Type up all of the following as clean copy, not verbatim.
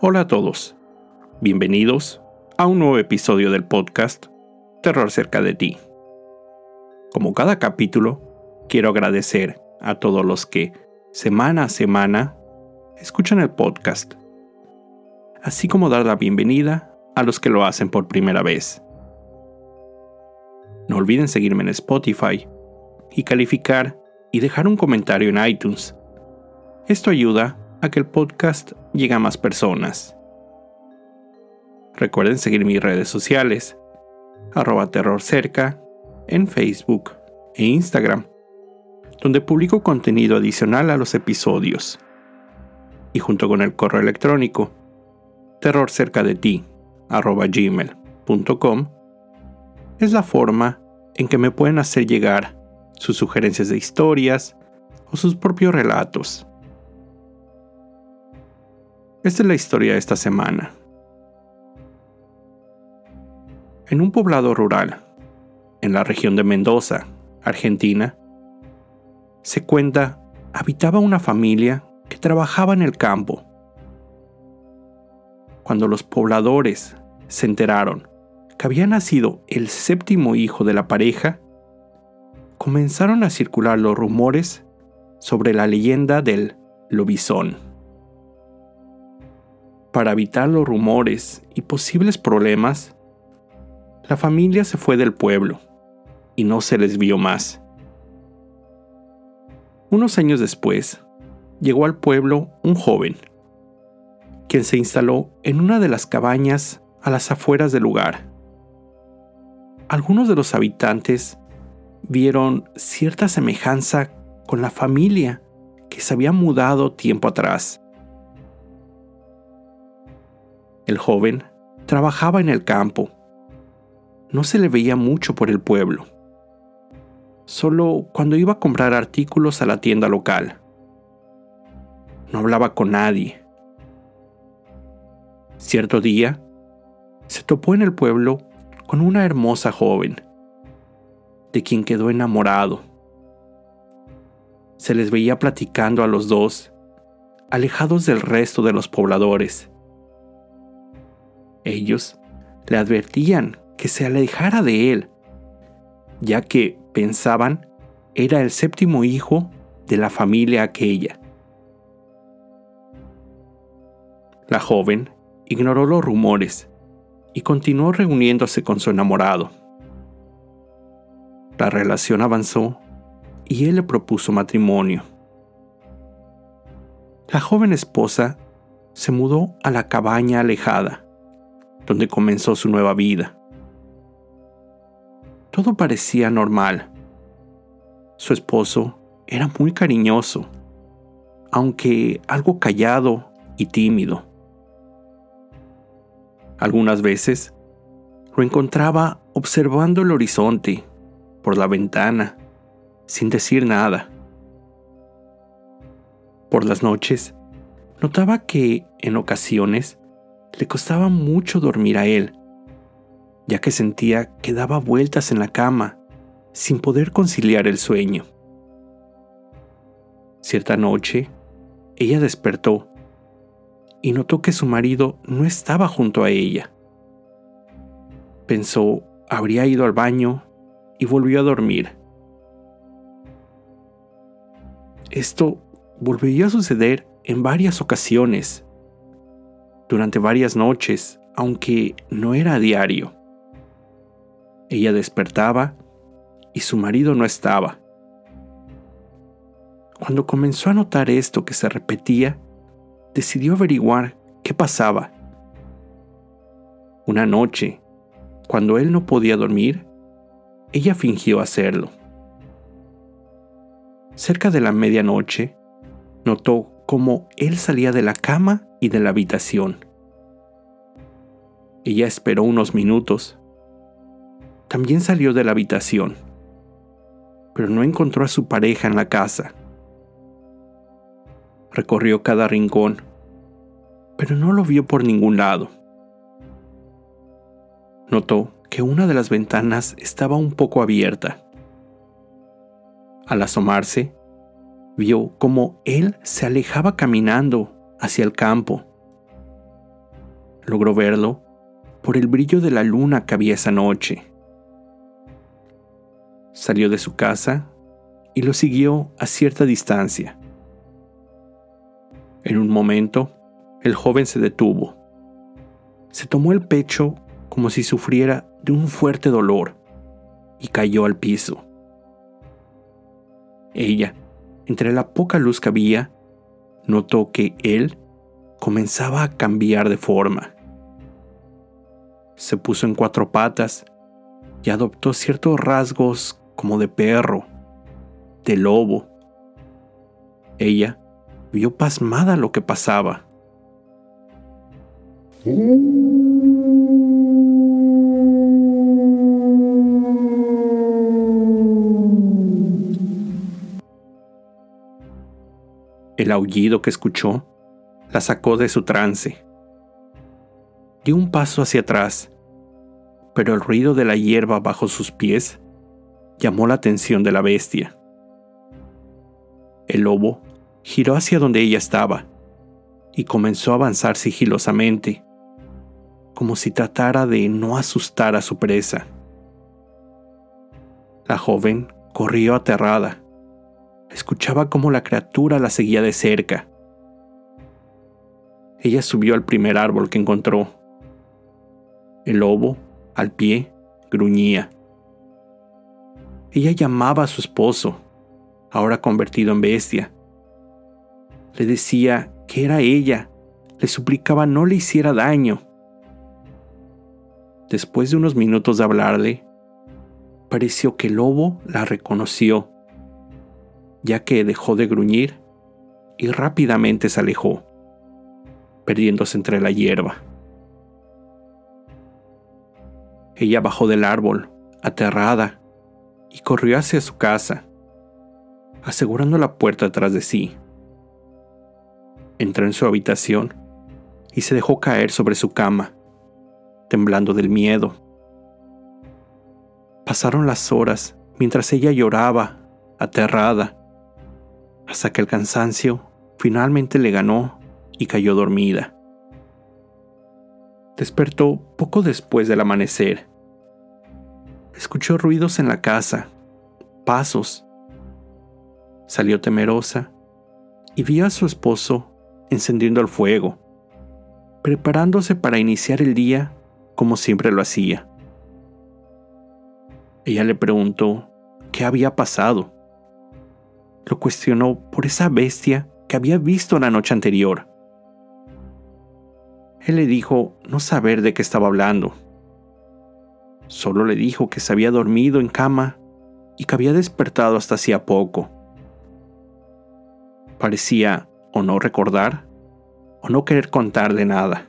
Hola a todos, bienvenidos a un nuevo episodio del podcast Terror cerca de ti. Como cada capítulo, quiero agradecer a todos los que, semana a semana, escuchan el podcast, así como dar la bienvenida a los que lo hacen por primera vez. No olviden seguirme en Spotify y calificar y dejar un comentario en iTunes. Esto ayuda a que el podcast llegue a más personas. Recuerden seguir mis redes sociales, @terrorcerca, en Facebook e Instagram, donde publico contenido adicional a los episodios. Y junto con el correo electrónico, terrorcercadeti@gmail.com, es la forma en que me pueden hacer llegar sus sugerencias de historias o sus propios relatos. Esta es la historia de esta semana. En un poblado rural, en la región de Mendoza, Argentina, se cuenta, habitaba una familia que trabajaba en el campo. Cuando los pobladores se enteraron que había nacido el séptimo hijo de la pareja, comenzaron a circular los rumores sobre la leyenda del lobizón. Para evitar los rumores y posibles problemas, la familia se fue del pueblo y no se les vio más. Unos años después, llegó al pueblo un joven, quien se instaló en una de las cabañas a las afueras del lugar. Algunos de los habitantes vieron cierta semejanza con la familia que se había mudado tiempo atrás. El joven trabajaba en el campo. No se le veía mucho por el pueblo, solo cuando iba a comprar artículos a la tienda local. No hablaba con nadie. Cierto día, se topó en el pueblo con una hermosa joven, de quien quedó enamorado. Se les veía platicando a los dos, alejados del resto de los pobladores. Ellos le advertían que se alejara de él, ya que pensaban era el séptimo hijo de la familia aquella. La joven ignoró los rumores y continuó reuniéndose con su enamorado. La relación avanzó y él le propuso matrimonio. La joven esposa se mudó a la cabaña alejada, donde comenzó su nueva vida. Todo parecía normal. Su esposo era muy cariñoso, aunque algo callado y tímido. Algunas veces lo encontraba observando el horizonte por la ventana, sin decir nada. Por las noches, notaba que, en ocasiones, le costaba mucho dormir a él, ya que sentía que daba vueltas en la cama, sin poder conciliar el sueño. Cierta noche, ella despertó y notó que su marido no estaba junto a ella. Pensó, habría ido al baño y volvió a dormir. Esto volvió a suceder en varias ocasiones, durante varias noches, aunque no era a diario. Ella despertaba y su marido no estaba. Cuando comenzó a notar esto que se repetía, decidió averiguar qué pasaba. Una noche, cuando él no podía dormir, ella fingió hacerlo. Cerca de la medianoche, notó cómo él salía de la cama y de la habitación. Ella esperó unos minutos. También salió de la habitación, pero no encontró a su pareja en la casa. Recorrió cada rincón, pero no lo vio por ningún lado. Notó que una de las ventanas estaba un poco abierta. Al asomarse, vio cómo él se alejaba caminando hacia el campo. logró verlo por el brillo de la luna que había esa noche. Salió de su casa y lo siguió a cierta distancia. En un momento, el joven se detuvo. Se tomó el pecho como si sufriera de un fuerte dolor y cayó al piso. Ella, entre la poca luz que había, notó que él comenzaba a cambiar de forma. Se puso en 4 patas y adoptó ciertos rasgos como de perro, de lobo. Ella vio pasmada lo que pasaba. El aullido que escuchó la sacó de su trance. Dio un paso hacia atrás, pero el ruido de la hierba bajo sus pies llamó la atención de la bestia. El lobo giró hacia donde ella estaba y comenzó a avanzar sigilosamente, como si tratara de no asustar a su presa. La joven corrió aterrada. Escuchaba cómo la criatura la seguía de cerca. Ella subió al primer árbol que encontró. El lobo, al pie, gruñía. Ella llamaba a su esposo, ahora convertido en bestia. Le decía que era ella, le suplicaba no le hiciera daño. Después de unos minutos de hablarle, pareció que el lobo la reconoció, ya que dejó de gruñir y rápidamente se alejó, perdiéndose entre la hierba. Ella bajó del árbol, aterrada, y corrió hacia su casa, asegurando la puerta tras de sí. Entró en su habitación y se dejó caer sobre su cama, temblando del miedo. Pasaron las horas mientras ella lloraba, aterrada, hasta que el cansancio finalmente le ganó y cayó dormida. Despertó poco después del amanecer. Escuchó ruidos en la casa, pasos. Salió temerosa y vio a su esposo encendiendo el fuego, preparándose para iniciar el día como siempre lo hacía. Ella le preguntó qué había pasado. Lo cuestionó por esa bestia que había visto la noche anterior. Él le dijo no saber de qué estaba hablando. Solo le dijo que se había dormido en cama y que había despertado hasta hacía poco. Parecía o no recordar o no querer contarle nada.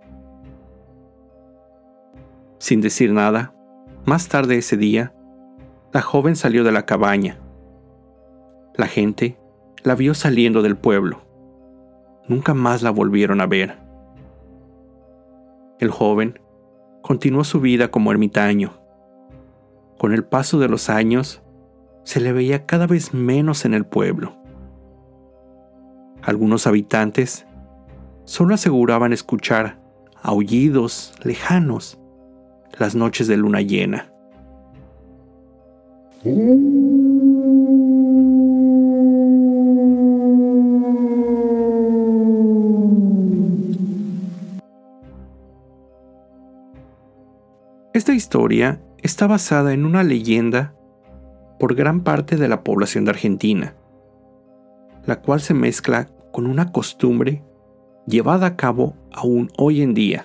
Sin decir nada, más tarde ese día, la joven salió de la cabaña. La gente la vio saliendo del pueblo. Nunca más la volvieron a ver. El joven continuó su vida como ermitaño. Con el paso de los años, se le veía cada vez menos en el pueblo. Algunos habitantes solo aseguraban escuchar aullidos lejanos las noches de luna llena. Esta historia está basada en una leyenda por gran parte de la población de Argentina, la cual se mezcla con una costumbre llevada a cabo aún hoy en día.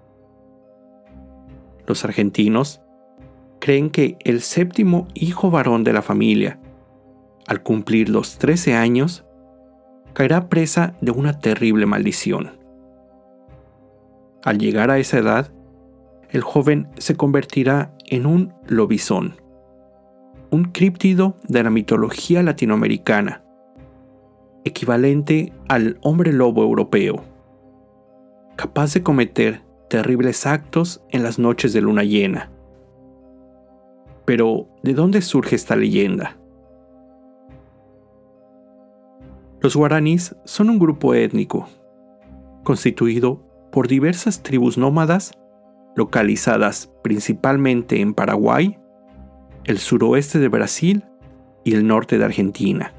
Los argentinos creen que el 7º hijo varón de la familia, al cumplir los 13 años, caerá presa de una terrible maldición. Al llegar a esa edad, el joven se convertirá en un lobizón, un críptido de la mitología latinoamericana, equivalente al hombre lobo europeo, capaz de cometer terribles actos en las noches de luna llena. Pero, ¿de dónde surge esta leyenda? Los guaraníes son un grupo étnico, constituido por diversas tribus nómadas localizadas principalmente en Paraguay, el suroeste de Brasil y el norte de Argentina.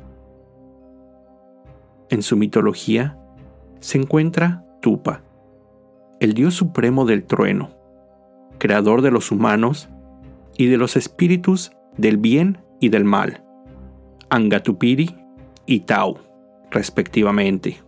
En su mitología se encuentra Tupa, el dios supremo del trueno, creador de los humanos y de los espíritus del bien y del mal, Angatupiri y Tau, respectivamente.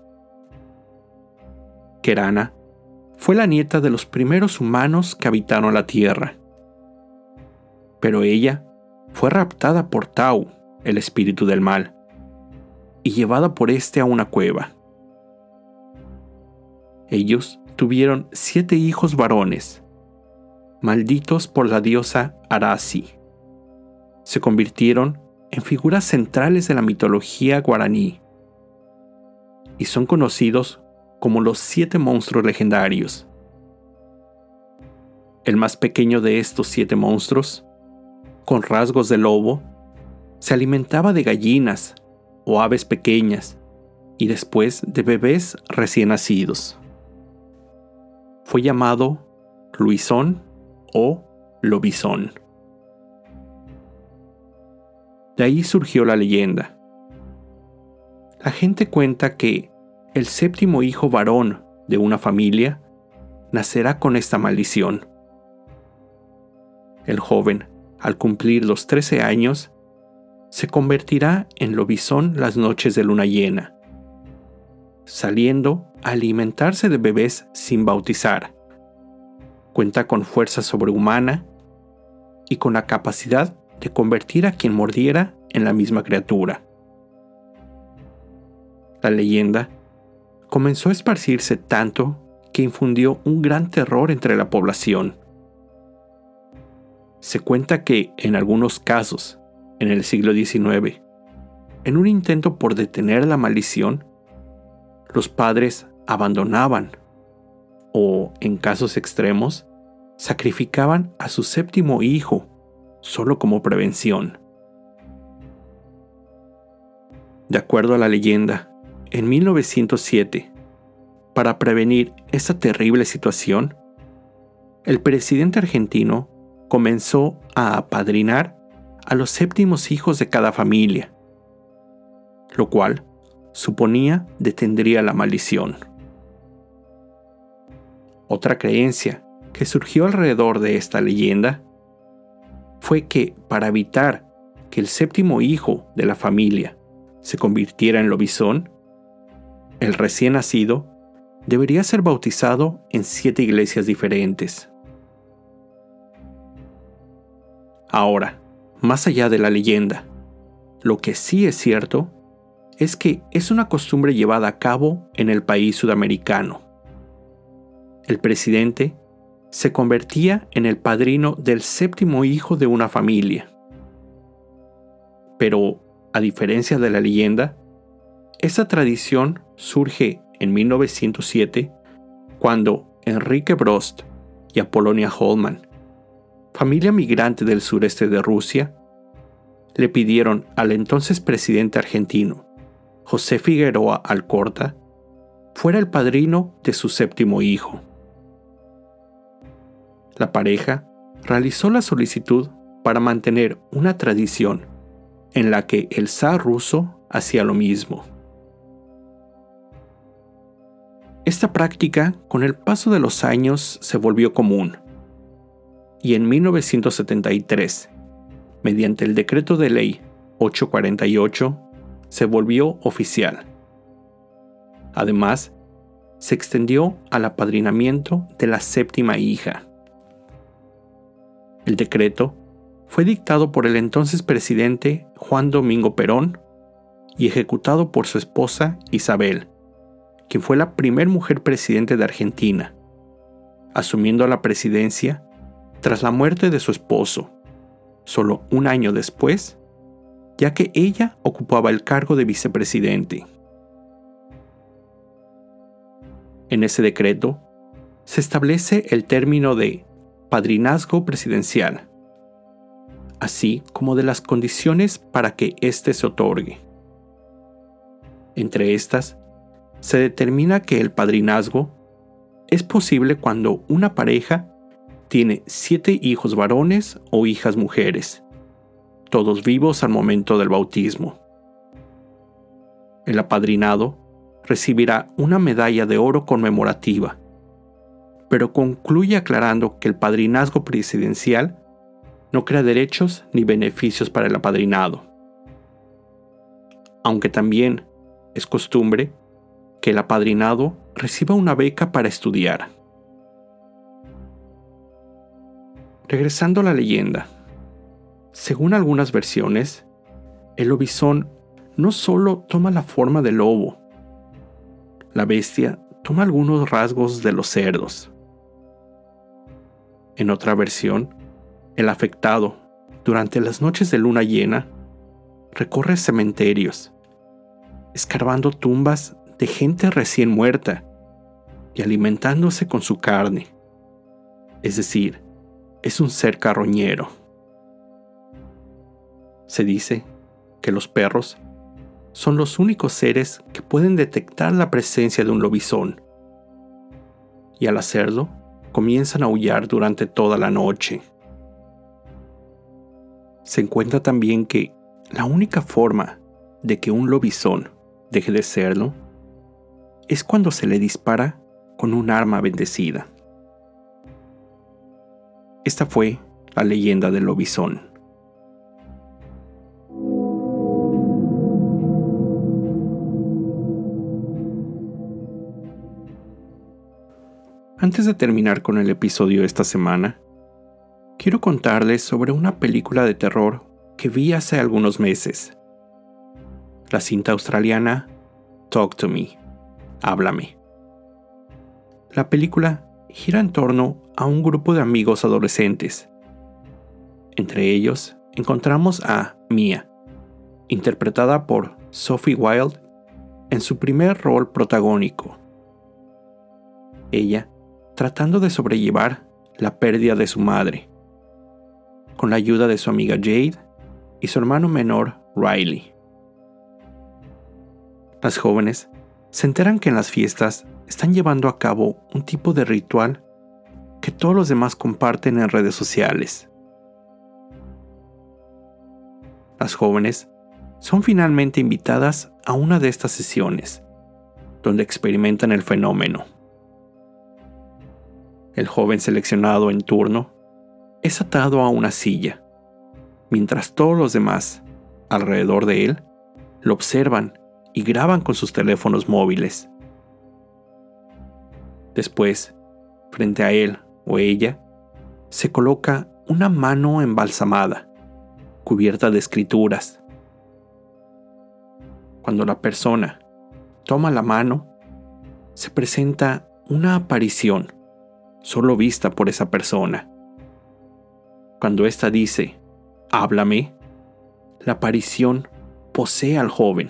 Kerana fue la nieta de los primeros humanos que habitaron la Tierra, pero ella fue raptada por Tau, el espíritu del mal, y llevada por éste a una cueva. Ellos tuvieron 7 hijos varones, malditos por la diosa Arasi. Se convirtieron en figuras centrales de la mitología guaraní y son conocidos como los 7 monstruos legendarios. El más pequeño de estos 7 monstruos, con rasgos de lobo, se alimentaba de gallinas o aves pequeñas y después de bebés recién nacidos. Fue llamado Luisón o Lobizón. De ahí surgió la leyenda. La gente cuenta que el 7º hijo varón de una familia nacerá con esta maldición. El joven, al cumplir los 13 años, se convertirá en lobizón las noches de luna llena, saliendo a alimentarse de bebés sin bautizar. Cuenta con fuerza sobrehumana y con la capacidad de convertir a quien mordiera en la misma criatura. La leyenda comenzó a esparcirse tanto que infundió un gran terror entre la población. Se cuenta que, en algunos casos, en el siglo XIX, en un intento por detener la maldición, los padres abandonaban o, en casos extremos, sacrificaban a su 7º hijo solo como prevención. De acuerdo a la leyenda, en 1907, para prevenir esa terrible situación, el presidente argentino comenzó a apadrinar a los 7º hijos de cada familia, lo cual suponía detendría la maldición. Otra creencia que surgió alrededor de esta leyenda fue que para evitar que el 7º hijo de la familia se convirtiera en lobizón, el recién nacido debería ser bautizado en 7 iglesias diferentes. Ahora, más allá de la leyenda, lo que sí es cierto es que es una costumbre llevada a cabo en el país sudamericano. El presidente se convertía en el padrino del 7º hijo de una familia. Pero, a diferencia de la leyenda, esa tradición surge en 1907 cuando Enrique Brost y Apolonia Hollmann, familia migrante del sureste de Rusia, le pidieron al entonces presidente argentino, José Figueroa Alcorta, fuera el padrino de su 7º hijo. La pareja realizó la solicitud para mantener una tradición en la que el zar ruso hacía lo mismo. Esta práctica, con el paso de los años, se volvió común, y en 1973, mediante el Decreto de Ley 848, se volvió oficial. Además, se extendió al apadrinamiento de la 7ª hija. El decreto fue dictado por el entonces presidente Juan Domingo Perón y ejecutado por su esposa Isabel, quien fue la primera mujer presidente de Argentina, asumiendo la presidencia tras la muerte de su esposo, solo un año después, ya que ella ocupaba el cargo de vicepresidente. En ese decreto se establece el término de padrinazgo presidencial, así como de las condiciones para que éste se otorgue. Entre estas, se determina que el padrinazgo es posible cuando una pareja tiene 7 hijos varones o hijas mujeres, todos vivos al momento del bautismo. El apadrinado recibirá una medalla de oro conmemorativa, pero concluye aclarando que el padrinazgo presidencial no crea derechos ni beneficios para el apadrinado, aunque también es costumbre que el apadrinado reciba una beca para estudiar. Regresando a la leyenda, según algunas versiones, el lobizón no solo toma la forma del lobo, la bestia toma algunos rasgos de los cerdos. En otra versión, el afectado, durante las noches de luna llena, recorre cementerios, escarbando tumbas de gente recién muerta y alimentándose con su carne. Es decir, es un ser carroñero. Se dice que los perros son los únicos seres que pueden detectar la presencia de un lobizón, y al hacerlo, comienzan a aullar durante toda la noche. Se encuentra también que la única forma de que un lobizón deje de serlo es cuando se le dispara con un arma bendecida. Esta fue la leyenda del lobizón. Antes de terminar con el episodio de esta semana, quiero contarles sobre una película de terror que vi hace algunos meses. La cinta australiana Talk to Me, Háblame. La película gira en torno a un grupo de amigos adolescentes. Entre ellos encontramos a Mia, interpretada por Sophie Wilde en su primer rol protagónico. Ella tratando de sobrellevar la pérdida de su madre, con la ayuda de su amiga Jade y su hermano menor Riley. Las jóvenes se enteran que en las fiestas están llevando a cabo un tipo de ritual que todos los demás comparten en redes sociales. Las jóvenes son finalmente invitadas a una de estas sesiones, donde experimentan el fenómeno. El joven seleccionado en turno es atado a una silla, mientras todos los demás, alrededor de él, lo observan y graban con sus teléfonos móviles. Después, frente a él o ella, se coloca una mano embalsamada, cubierta de escrituras. Cuando la persona toma la mano, se presenta una aparición, solo vista por esa persona. Cuando ésta dice, háblame, la aparición posee al joven.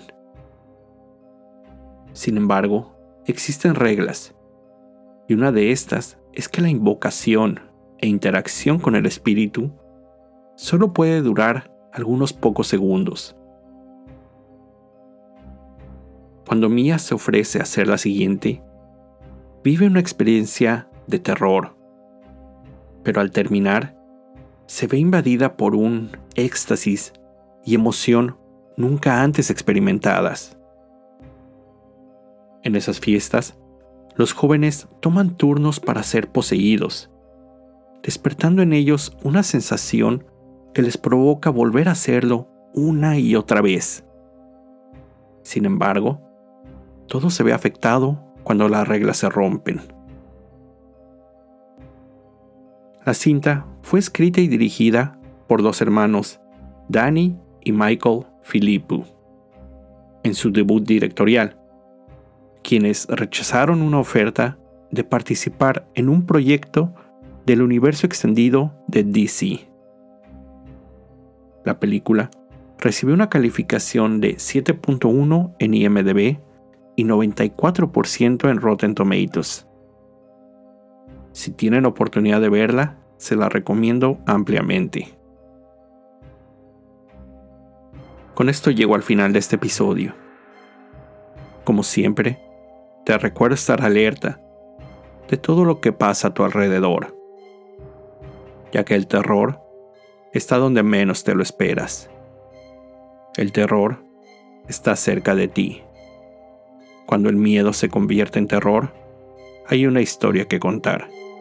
Sin embargo, existen reglas, y una de estas es que la invocación e interacción con el espíritu solo puede durar algunos pocos segundos. Cuando Mia se ofrece a hacer la siguiente, vive una experiencia de terror, pero al terminar, se ve invadida por un éxtasis y emoción nunca antes experimentadas. En esas fiestas, los jóvenes toman turnos para ser poseídos, despertando en ellos una sensación que les provoca volver a hacerlo una y otra vez. Sin embargo, todo se ve afectado cuando las reglas se rompen. La cinta fue escrita y dirigida por 2 hermanos, Danny y Michael Philippou, en su debut directorial, quienes rechazaron una oferta de participar en un proyecto del universo extendido de DC. La película recibió una calificación de 7.1 en IMDb y 94% en Rotten Tomatoes. Si tienen oportunidad de verla, se la recomiendo ampliamente. Con esto llego al final de este episodio. Como siempre, te recuerdo estar alerta de todo lo que pasa a tu alrededor, ya que el terror está donde menos te lo esperas. El terror está cerca de ti. Cuando el miedo se convierte en terror, hay una historia que contar.